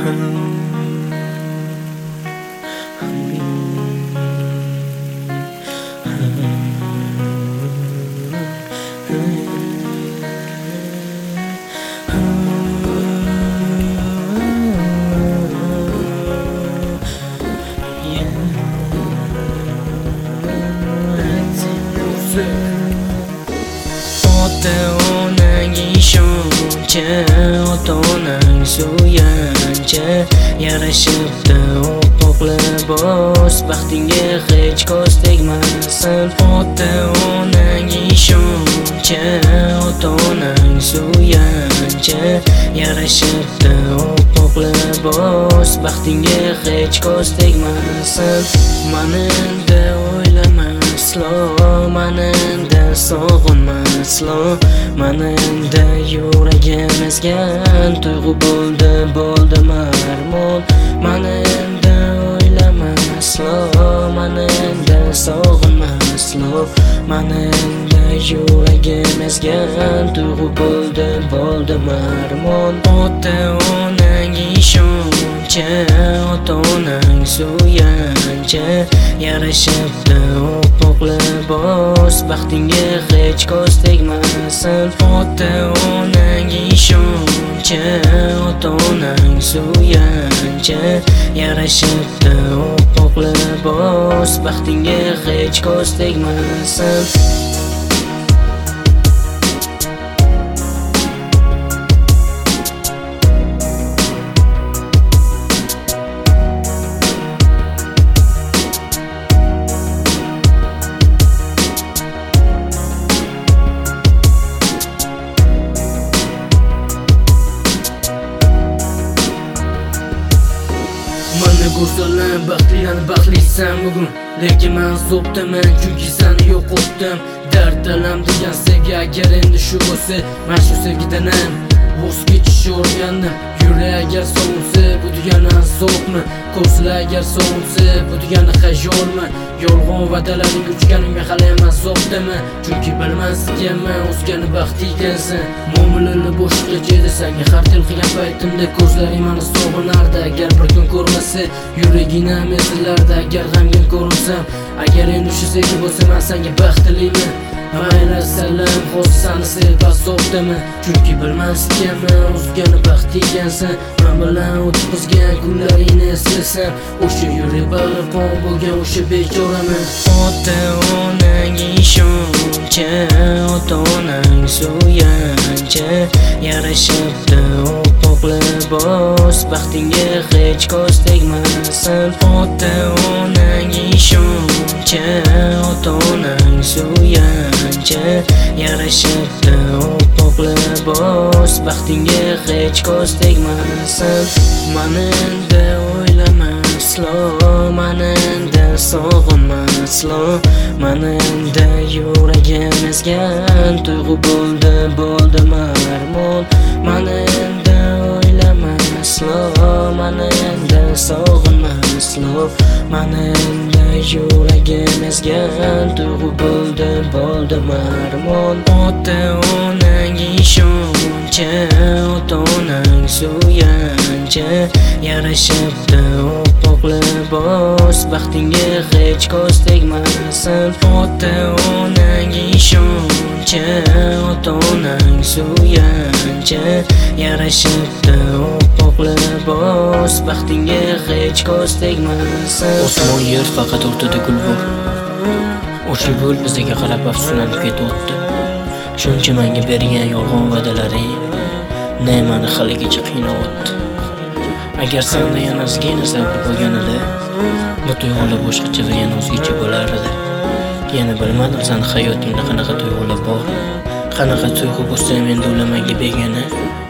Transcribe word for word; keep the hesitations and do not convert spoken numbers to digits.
Ota-onang ishonchi, ota-onang suyanchi, yarashibdi oppoq libos, baxtingga hech ko'z tegmasin. Ota-onang ishonchi, ota-onang suyanchi, yarashibdi oppoq libos, baxtingga hech ko'z tegmasin. Manimda o'ylamaslo, manimda sog'inmaslo, manimda yuragim ezgan tuyg'u bo'ldi, bo'ldi marmon. Manimda o'ylamaslo, manimda sog'inmaslo, manimda yuragim ezgan tuyg'u bo'ldi, bo'ldi marmon. Ota-onang ishonchi, ota-onang suyanchi, yarashibdi oppoq libos, baxtingga hech ko'z tegmasin. Ota-onang ishonchi, ota-onang suyanchi, yarashibdi oppoq libos, baxtingga hech ko'z tegmasin. Mana ko'rsalar baxtliyan baxtlisan bugun, lekin men zobdaman chunki seni yo'qotdim. Dard alam degan sevgi agar endi shu bo'lsa, men shu sevgidanam voz kechishni o'rgandim. Yurak agar sovunsa, bu degani azobmi? Ko'zlar agar sovunsa, bu degani xayolmi? Yolg'on va'dalaring uchganimga hali ham azobdaman, chunki bilmasganman o'zgani baxt ekansan. Muomalalar boshqacha edi senga har til qilgan paytimda, ko'zlaring meni sog'inardi. Agar bir kun ko'rmasa, yuraging ham ezilardi. Agar g'amgin ko'rinsam, agar endi shu sevgi bo'lsa, men senga baxtliman. Mayli salam, hozir seni sevib azobdaman, chunki bilmasganman o'zgani baxt ekansan. Men bilan o'tkazgan kunlaringni eslasam, o'sha yurak bag'ri qon bo'lgan o'sha bechoraman. Ota-onang ishonchi, ota-onang suyanchi, yarashibdi oppoq libos, baxtingga hech ko'z tegmasin. Ota-onang ishonchi, ota-onang suyanchi, yarashibdi oppoq libos, baxtingga hech ko'z tegmasin. Manimda o'ylamaslo, manimda sog'inmaslo, manimda yuragim ezgan tuyg'u bo'ldi, bo'ldi marmon. Manimda o'ylamaslo, manimda sog'inmaslo, manimda yuragim ezgan tuyg'u bo'ldi, bo'ldi marmon. Ota-onang ishonchi, ota-onang suyanchi, yarashibdi oppoq libos, baxtingga hech ko'z tegmasin. Ota-onang ishonchi, ota-onang suyanchi, yarashibdi oppoq libos, baxtingga hech ko'z tegmasin. Osmon yer faqat o'rtada gul bor, o'sha gul bizga qarab afsuslanib ketayapti. Shuncha menga bergan yolg'on va'dalaring ne meni haligacha qiynayapti. Agar senda yana ozgina sabr bo'lganida, bu tuyg'ular boshqacha va yana o'zgacha bo'lar edi. Yana bilmadim seni hayotingda qanaqa tuyg'ular bor, qanaqa tuyg'u bo'lsa menda ular menga begona.